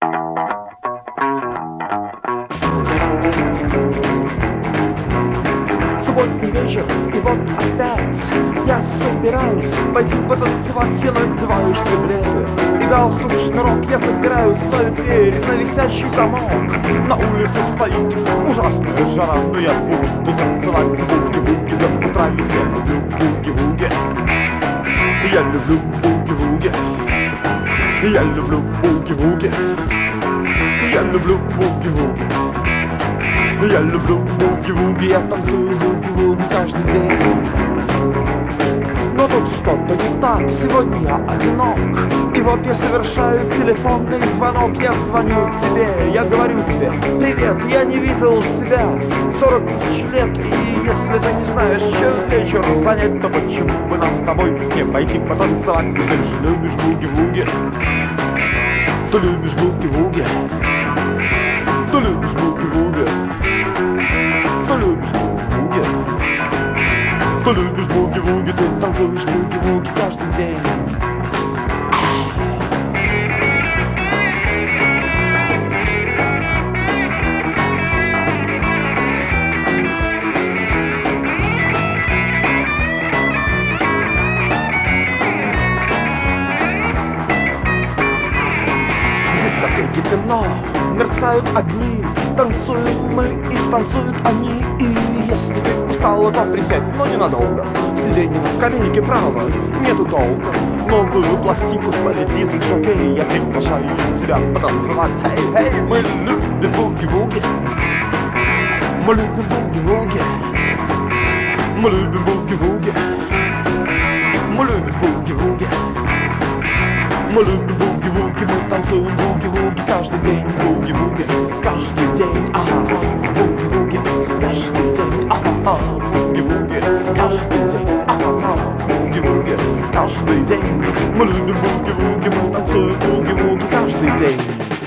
Субботний вечер, и вот опять я собираюсь пойти потанцевать. Я надеваю штиблеты и галстук, шнурок. Я забираю свою дверь на висящий замок. На улице стоит ужасная жара, но я буду танцевать буги-вуги до утра. Ведь я люблю буги-вуги. Я люблю буги-вуги. Я люблю буги-вуги. Я люблю буги-вуги. Я люблю буги-вуги, я танцую буги-вуги каждый день. Но тут что-то не так, сегодня я одинок. И вот я совершаю телефонный звонок. Я звоню тебе, я говорю тебе: привет, я не видел тебя 40 тысяч лет. И если ты не знаешь, чем вечер занять, то почему бы нам с тобой не пойти потанцевать? Ты же любишь буги-вуги. Ты любишь буги-вуги. Ты любишь буги-вуги. Ты любишь буги-вуги. Ты любишь буги-вуги. Ты танцуешь буги-вуги каждый день. В дискотеке темно, мерцают огни. Танцуем мы и танцуют они. И если ты устала, то присядь, но ненадолго. Сиденье на скамейке право, нету толка. Новую пластинку ставит диск-жокей. Я приглашаю тебя потанцевать. Эй, мы любим буги-вуги. Мы любим буги-вуги. Мы любим буги-вуги. Мы любим буги-вуги. Мы любим буги-вуги. Мы танцуем буги-вуги каждый день. Буги-вуги каждый день. Ага, буги-вуги каждый день. Ага, буги-вуги каждый день. Ага, буги-вуги каждый день. Мы любим буги-вуги. Мы танцуем буги-вуги каждый день.